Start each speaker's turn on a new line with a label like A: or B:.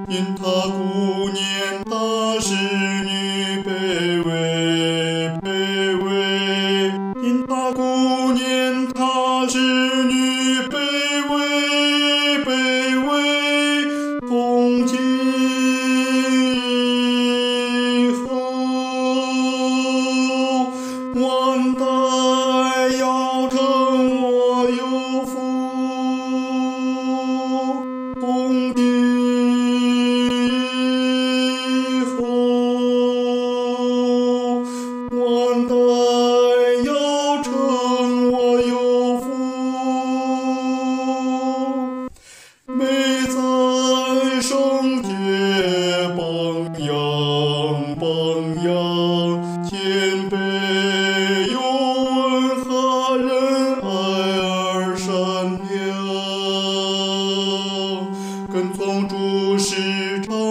A: 因他顾念他使女卑微，因他顾念他使女卑微，从今以后，万代要称我有福，从今以后，万代要称我有福。美哉圣洁榜样，谦卑有温和仁爱而善良，跟从主时常